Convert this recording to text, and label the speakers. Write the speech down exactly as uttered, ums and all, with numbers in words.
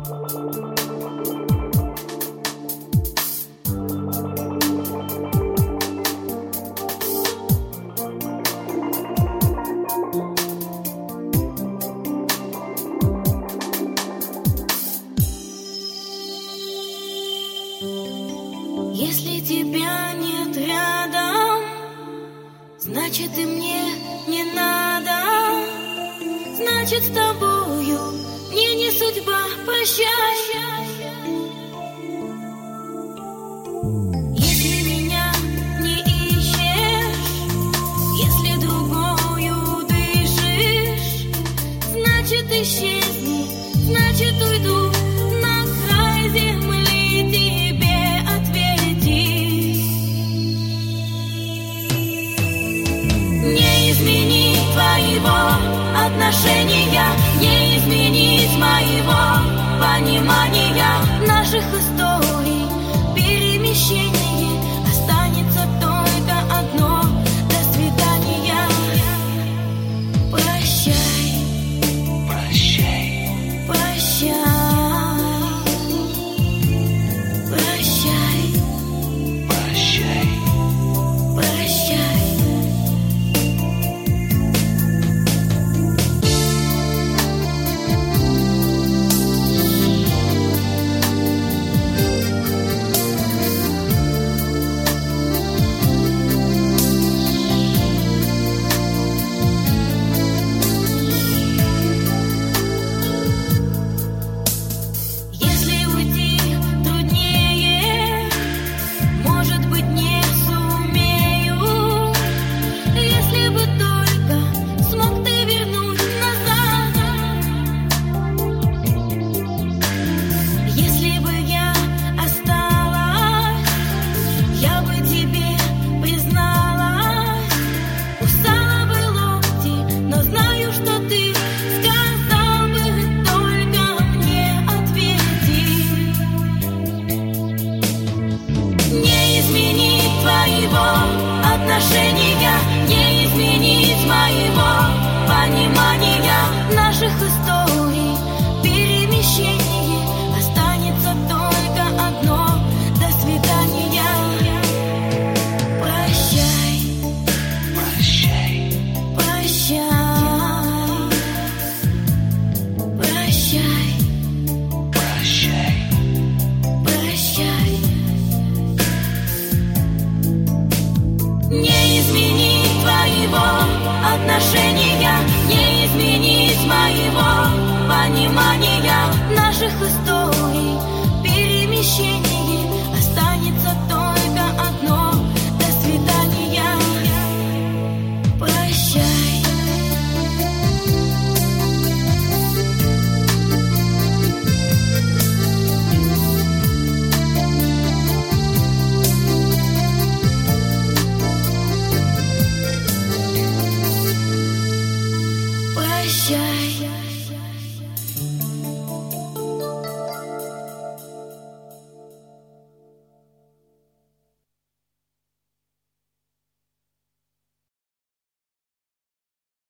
Speaker 1: Если тебя нет рядом, значит и мне не надо. Значит, с тобою мне не судьба, прощай. Если меня не ищешь, если другою дышишь, значит исчезни, значит уйду на край земли тебе ответить. Не изменить твоего отношения, не изменить моего понимания наших историй.